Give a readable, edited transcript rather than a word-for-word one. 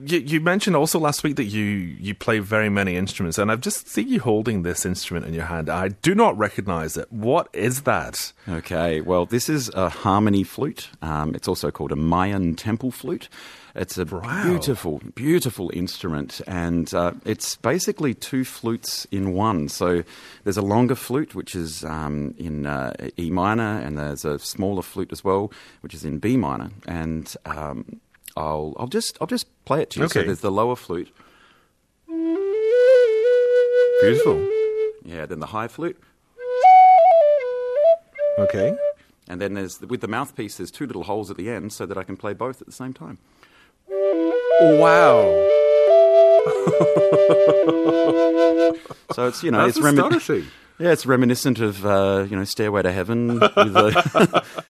you mentioned also last week that you play very many instruments, and I've just seen you holding this instrument in your hand. I do not recognize it. What is that? Okay, well, this is a harmony flute. It's also called a Mayan temple flute. It's a beautiful, beautiful instrument, and it's basically two flutes in one. So there's a longer flute, which is in E minor, and there's a smaller flute as well, which is in B minor. And I'll just play it to you. Okay. So there's the lower flute. Beautiful. Yeah, then the high flute. Okay. And then with the mouthpiece, there's two little holes at the end so that I can play both at the same time. Wow. So it's, That's it's astonishing. Yeah, it's reminiscent of, Stairway to Heaven with